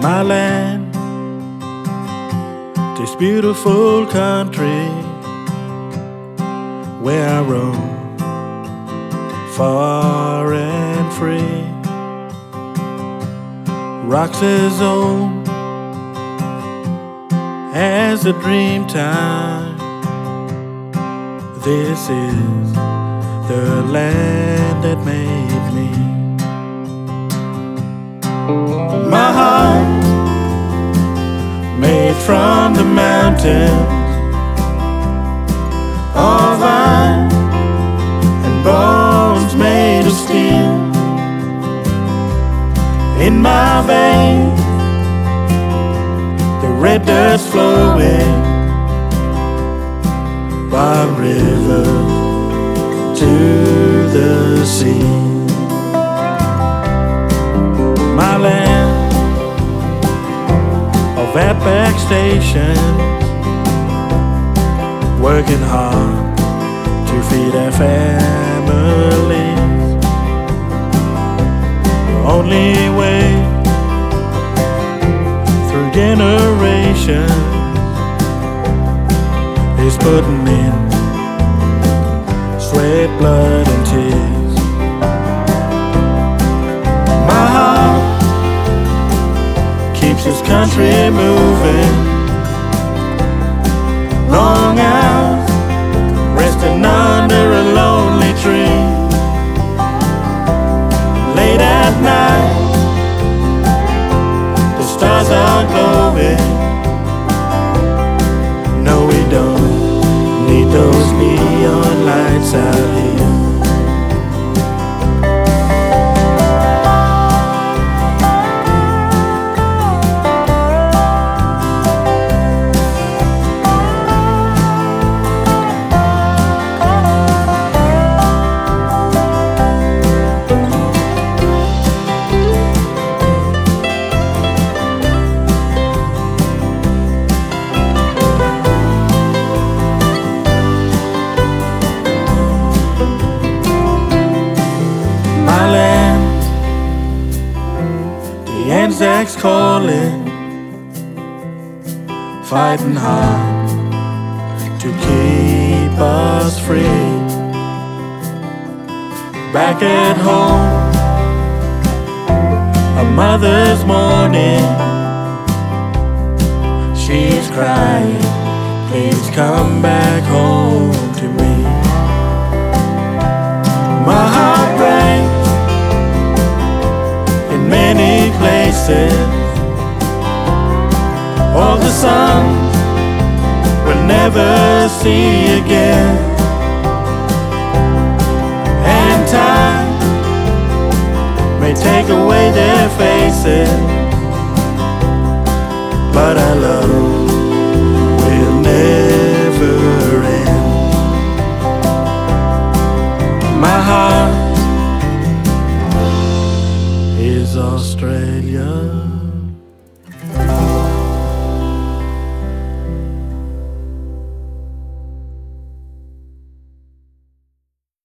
my land, this beautiful country where I roam far and free. Rocks as old as the dream time. This is the land that made me. My heart made from the mountains of iron and bones made of steel. In my veins, the red dirt's flowing, while rivers to the sea. My land of outback stations, working hard to feed our families. The only way through generations is putting in sweat, blood, and tears. My heart keeps this country moving. Long hours resting under a lonely tree. Late at night, the stars are glowing. No, we don't need those neon lights out here. My land, the Anzacs calling, fighting hard to keep us free. Back at home, a mother's mourning, she's crying, please come back home to me. My heart breaks in many places. All the sons we'll never see again. And time may take away their faces, but our love will never end. My heart is Australia.